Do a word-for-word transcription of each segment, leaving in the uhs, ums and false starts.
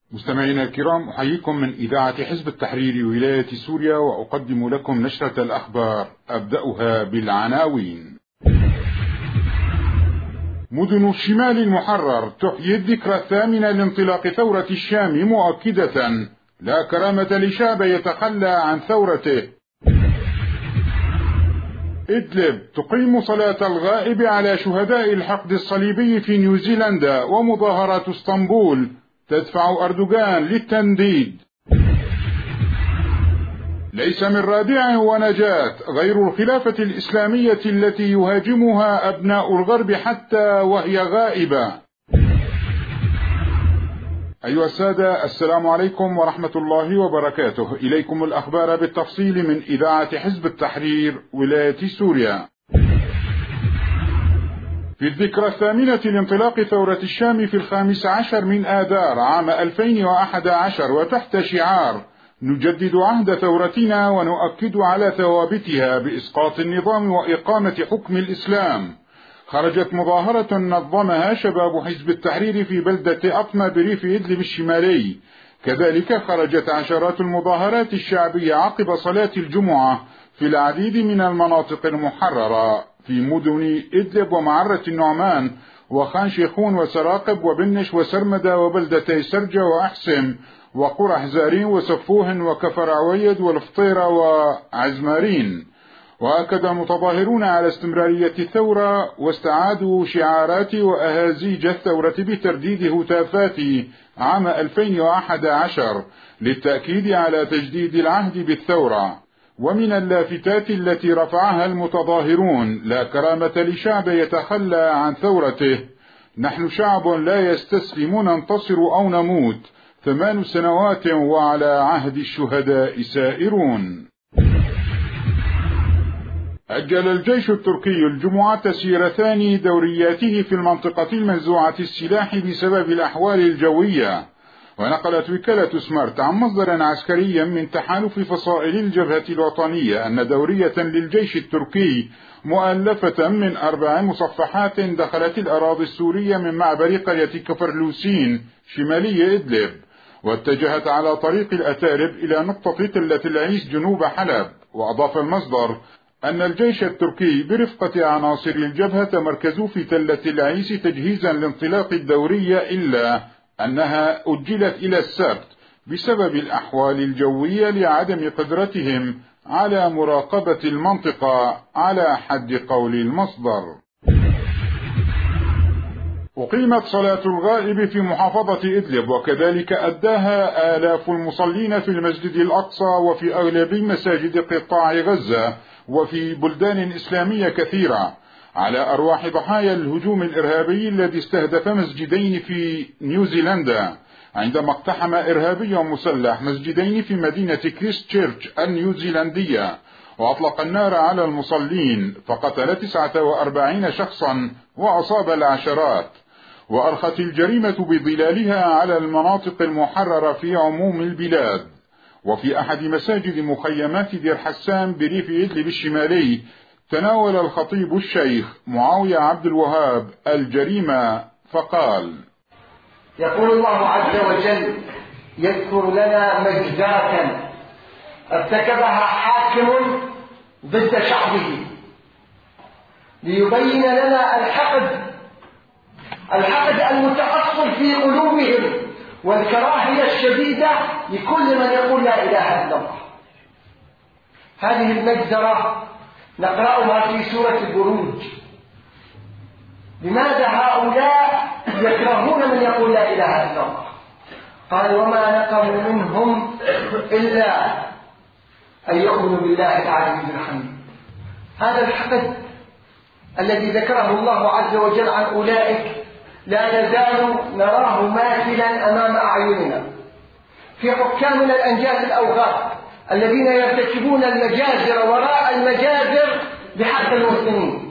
مستمعينا الكرام، أحييكم من إذاعة حزب التحرير ولاية سوريا، وأقدم لكم نشرة الأخبار أبدأها بالعناوين. مدن الشمال المحرر تحيي الذكرى الثامنة لانطلاق ثورة الشام، مؤكدة لا كرامة لشعب يتخلى عن ثورته. إدلب تقيم صلاة الغائب على شهداء الحقد الصليبي في نيوزيلندا، ومظاهرات اسطنبول تدفع أردوغان للتنديد. ليس من رادع ونجاة غير الخلافة الإسلامية التي يهاجمها أبناء الغرب حتى وهي غائبة. أيها السادة، السلام عليكم ورحمة الله وبركاته. إليكم الأخبار بالتفصيل من إذاعة حزب التحرير ولاية سوريا. في الذكرى الثامنة لانطلاق ثورة الشام في الخامس عشر من آذار عام ألفين وأحد عشر، وتحت شعار نجدد عهد ثورتنا ونؤكد على ثوابتها بإسقاط النظام وإقامة حكم الإسلام، خرجت مظاهرة نظمها شباب حزب التحرير في بلدة أطمة بريف إدلب الشمالي. كذلك خرجت عشرات المظاهرات الشعبية عقب صلاة الجمعة في العديد من المناطق المحررة في مدن إدلب ومعرة النعمان وخان شيخون وسراقب وبنش وسرمدة وبلدتي سرجة وأحسم وقرى حزارين وسفوهن وكفر عويد والفطيرة وعزمارين. وأكد المتظاهرون على استمرارية الثورة، واستعادوا شعارات وأهازيج الثورة بترديد هتافات عام ألفين وأحد عشر للتأكيد على تجديد العهد بالثورة. ومن اللافتات التي رفعها المتظاهرون: لا كرامة لشعب يتخلى عن ثورته، نحن شعب لا يستسلم، ننتصر أو نموت، ثمان سنوات وعلى عهد الشهداء سائرون. أجل الجيش التركي الجمعة تسيير ثاني دورياته في المنطقة المنزوعة السلاح بسبب الأحوال الجوية. ونقلت وكالة سمارت عن مصدر عسكري من تحالف فصائل الجبهة الوطنية أن دورية للجيش التركي مؤلفة من أربع مصفحات دخلت الأراضي السورية من معبر قرية كفرلوسين شمالي إدلب، واتجهت على طريق الأتارب إلى نقطة تلة العيس جنوب حلب. وأضاف المصدر أن الجيش التركي برفقة عناصر الجبهة تمركزوا في تلة العيس تجهيزا لانطلاق الدورية، إلا أنها أجلت إلى السبت بسبب الأحوال الجوية لعدم قدرتهم على مراقبة المنطقة على حد قول المصدر. أقيمت صلاة الغائب في محافظة إدلب، وكذلك أداها آلاف المصلين في المسجد الأقصى وفي أغلب مساجد قطاع غزة وفي بلدان إسلامية كثيرة، على أرواح ضحايا الهجوم الإرهابي الذي استهدف مسجدين في نيوزيلندا، عندما اقتحم إرهابي مسلح مسجدين في مدينة كريست تشيرش النيوزيلندية وأطلق النار على المصلين، فقتل تسعة وأربعين شخصا وأصاب العشرات. وأرخت الجريمة بظلالها على المناطق المحررة في عموم البلاد. وفي أحد مساجد مخيمات دير حسان بريف إدلب الشمالي تناول الخطيب الشيخ معاوية عبد الوهاب الجريمة فقال: يقول الله عز وجل: يذكر لنا مجزرة ارتكبها حاكم ضد شعبه ليبين لنا الحقد الحقد المتأصل في قلوبهم والكراهية الشديدة لكل من يقول لا إله إلا الله. هذه المجزرة نقرأها في سورة البروج. لماذا هؤلاء يكرهون من يقول لا إله إلا الله؟ قال: وما نقموا منهم إلا أن يؤمنوا بالله العزيز الحميد. هذا الحقد الذي ذكره الله عز وجل عن أولئك لا نزال نراه ماثلا أمام أعيننا في حكامنا الأنجاز الأوغاد الذين يرتكبون المجازر وراء المجازر بحق المسلمين،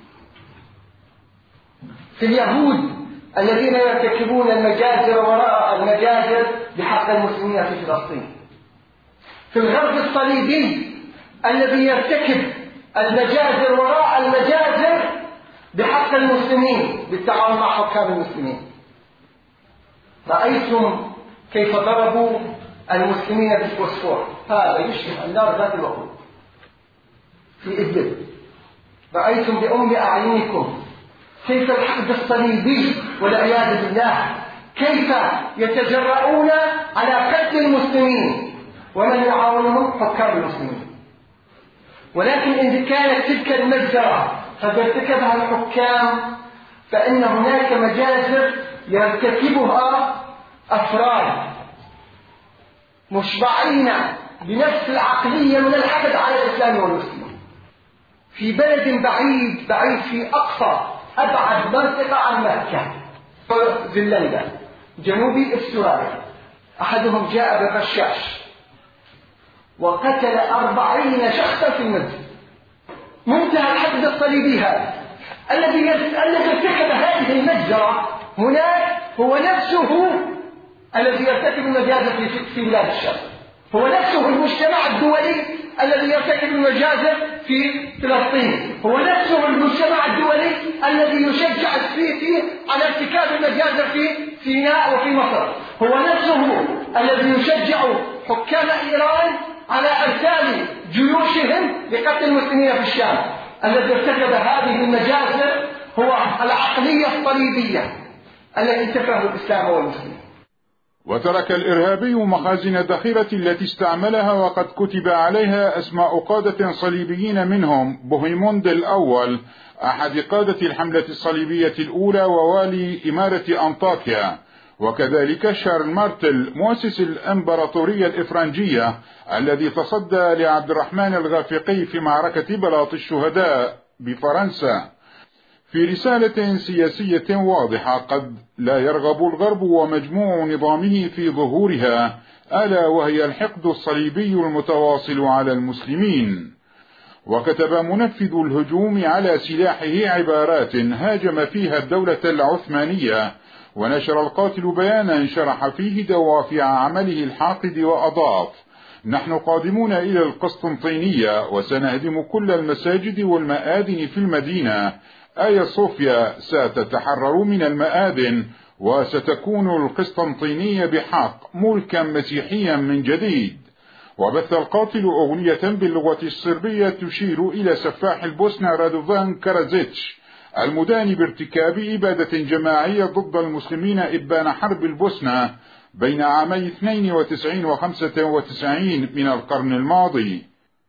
في اليهود الذين يرتكبون المجازر وراء المجازر بحق المسلمين في فلسطين، في الغرب الصليبي الذي يرتكب المجازر وراء المجازر بحق المسلمين بالتعاون مع حكام المسلمين. رأيتم كيف ضربوا المسلمين بالفوسفور، هذا يشبه النار ذات الوقود في إدلب. رأيتم بأم أعينكم كيف الحقد الصليبي والعياذ بالله كيف يتجرؤون على قتل المسلمين، ومن يعاونهم حكام المسلمين. ولكن إن كانت تلك المجزرة قد ارتكبها الحكام فإن هناك مجازر يرتكبها أفراد مشبعين بنفس العقلية من الحقد على الإسلام والمسلمين في بلد بعيد بعيد في أقصى أبعد منطقة عن مكة، فنلندا جنوبي استراليا. أحدهم جاء بالرشاش وقتل أربعين شخصا في المسجد. منتهى الحقد الصليبي هذا الذي الذي ارتكب هذه المجزرة هناك هو نفسه الذي يرتكب المجازر في في بلاد الشام، هو نفسه المجتمع الدولي الذي يرتكب المجازر في فلسطين، هو نفسه المجتمع الدولي الذي يشجع السيسي على ارتكاب المجازر في سيناء وفي مصر، هو نفسه الذي يشجع حكام إيران على أرسال جيوشهم لقتل المسلمين في الشام. الذي ارتكب هذه المجازر هو العقلية الصليبية التي تكره الإسلام والمسلمين. وترك الإرهابي مخازن الذخيرة التي استعملها وقد كتب عليها أسماء قادة صليبيين منهم بوهيموند الأول أحد قادة الحملة الصليبية الأولى ووالي إمارة أنطاكيا، وكذلك شارل مارتل مؤسس الإمبراطورية الإفرنجية الذي تصدى لعبد الرحمن الغافقي في معركة بلاط الشهداء بفرنسا. في رسالة سياسية واضحة قد لا يرغب الغرب ومجموع نظامه في ظهورها، ألا وهي الحقد الصليبي المتواصل على المسلمين. وكتب منفذ الهجوم على سلاحه عبارات هاجم فيها الدولة العثمانية، ونشر القاتل بيانا شرح فيه دوافع عمله الحاقد وأضاف: نحن قادمون إلى القسطنطينية وسنهدم كل المساجد والمآذن في المدينة. آيا صوفيا ستتحرر من المآذن وستكون القسطنطينية بحق ملكا مسيحيا من جديد. وبث القاتل أغنية باللغة الصربية تشير إلى سفاح البوسنة رادوفان كارازيتش المدان بارتكاب إبادة جماعية ضد المسلمين إبان حرب البوسنة بين عامي اثنين وتسعين وخمسة وتسعين من القرن الماضي.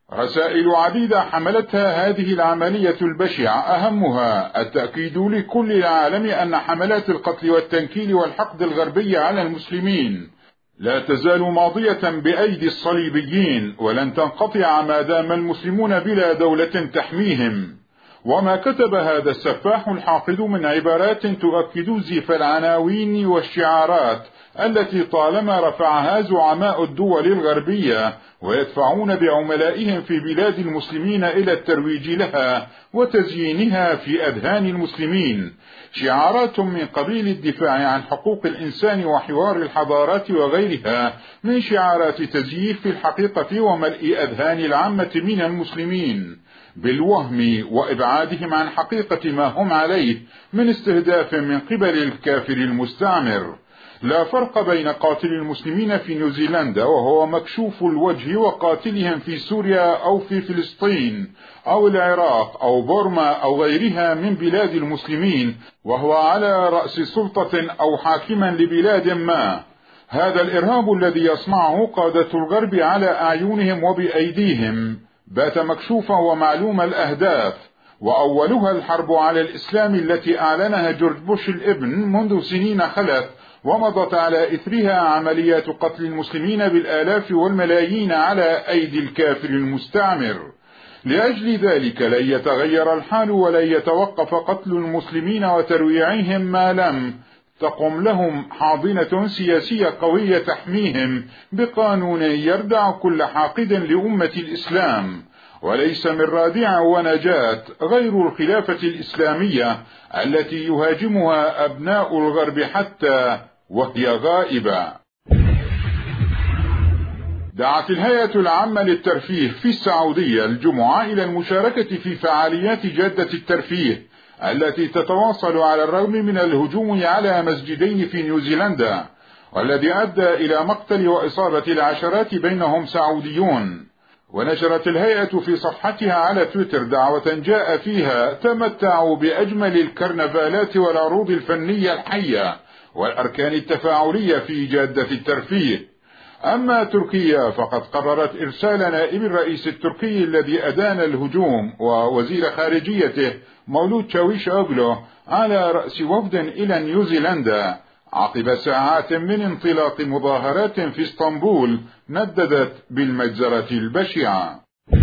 رسائل عديدة حملتها هذه العملية البشعة، أهمها التأكيد لكل العالم أن حملات القتل والتنكيل والحقد الغربي على المسلمين لا تزال ماضية بأيدي الصليبيين ولن تنقطع ما دام المسلمون بلا دولة تحميهم. وما كتب هذا السفاح الحاقد من عبارات تؤكد زيف العناوين والشعارات التي طالما رفعها زعماء الدول الغربية ويدفعون بعملائهم في بلاد المسلمين إلى الترويج لها وتزيينها في أذهان المسلمين، شعارات من قبيل الدفاع عن حقوق الإنسان وحوار الحضارات وغيرها من شعارات تزييف الحقيقة وملء أذهان العامة من المسلمين بالوهم وإبعادهم عن حقيقة ما هم عليه من استهداف من قبل الكافر المستعمر. لا فرق بين قاتل المسلمين في نيوزيلندا وهو مكشوف الوجه وقاتلهم في سوريا أو في فلسطين أو العراق أو بورما أو غيرها من بلاد المسلمين وهو على رأس سلطة أو حاكما لبلاد ما. هذا الإرهاب الذي يصنعه قادة الغرب على أعينهم وبأيديهم بات مكشوفا ومعلوم الأهداف، وأولها الحرب على الإسلام التي أعلنها جورج بوش الابن منذ سنين خلت، ومضت على إثرها عمليات قتل المسلمين بالآلاف والملايين على أيدي الكافر المستعمر. لأجل ذلك لن يتغير الحال ولن يتوقف قتل المسلمين وترويعهم ما لم تقم لهم حاضنة سياسية قوية تحميهم بقانون يردع كل حاقد لأمة الإسلام. وليس من رادع ونجاة غير الخلافة الإسلامية التي يهاجمها أبناء الغرب حتى وهي غائبة. دعت الهيئة العامة للترفيه في السعودية الجمعة إلى المشاركة في فعاليات جادة الترفيه التي تتواصل على الرغم من الهجوم على مسجدين في نيوزيلندا. والذي أدى إلى مقتل وإصابة العشرات بينهم سعوديون. ونشرت الهيئة في صفحتها على تويتر دعوة جاء فيها: تمتعوا بأجمل الكرنفالات والعروض الفنية الحية والأركان التفاعلية في جادة الترفيه. أما تركيا فقد قررت إرسال نائب الرئيس التركي الذي أدان الهجوم ووزير خارجيته مولود چاويشوغلو على رأس وفد إلى نيوزيلندا عقب ساعات من انطلاق مظاهرات في اسطنبول نددت بالمجزرة البشعة.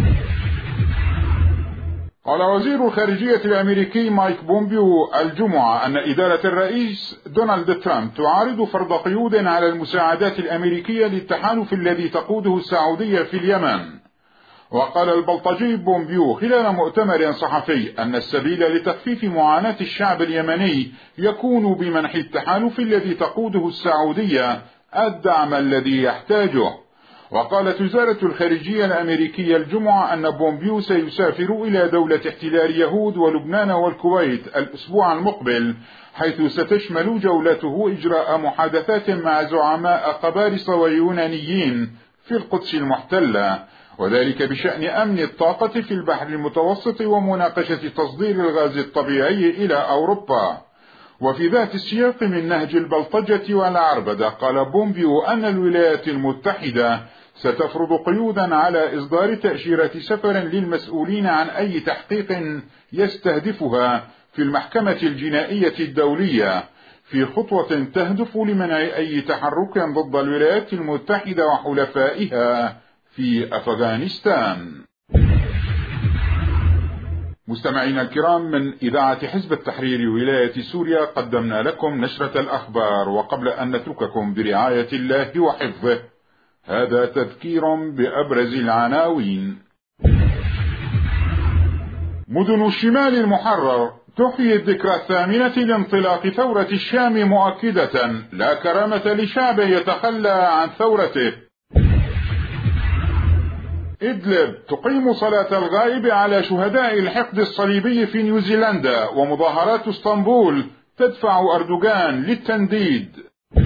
قال وزير الخارجية الأمريكي مايك بومبيو الجمعة أن إدارة الرئيس دونالد ترامب تعارض فرض قيود على المساعدات الأمريكية للتحالف الذي تقوده السعودية في اليمن. وقال البلطجي بومبيو خلال مؤتمر صحفي أن السبيل لتخفيف معاناة الشعب اليمني يكون بمنح التحالف الذي تقوده السعودية الدعم الذي يحتاجه. وقالت وزارة الخارجية الأمريكية الجمعة أن بومبيو سيسافر إلى دولة احتلال يهود ولبنان والكويت الأسبوع المقبل، حيث ستشمل جولته إجراء محادثات مع زعماء قبارصة ويونانيين في القدس المحتلة، وذلك بشأن أمن الطاقة في البحر المتوسط ومناقشة تصدير الغاز الطبيعي إلى أوروبا. وفي ذات السياق من نهج البلطجة والعربدة قال بومبيو أن الولايات المتحدة ستفرض قيودا على إصدار تأشيرة سفر للمسؤولين عن أي تحقيق يستهدفها في المحكمة الجنائية الدولية، في خطوة تهدف لمنع أي تحرك ضد الولايات المتحدة وحلفائها في أفغانستان. مستمعينا الكرام، من إذاعة حزب التحرير ولاية سوريا قدمنا لكم نشرة الأخبار، وقبل أن نترككم برعاية الله وحفظه هذا تذكير بأبرز العناوين. مدن الشمال المحرر تحيي الذكرى الثامنة لانطلاق ثورة الشام مؤكدة: لا كرامة لشعب يتخلى عن ثورته. إدلب تقيم صلاة الغائب على شهداء الحقد الصليبي في نيوزيلندا، ومظاهرات اسطنبول تدفع أردوغان للتنديد.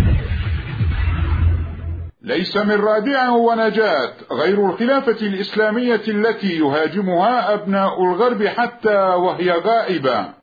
ليس من رادع ونجاة غير الخلافة الإسلامية التي يهاجمها أبناء الغرب حتى وهي غائبة.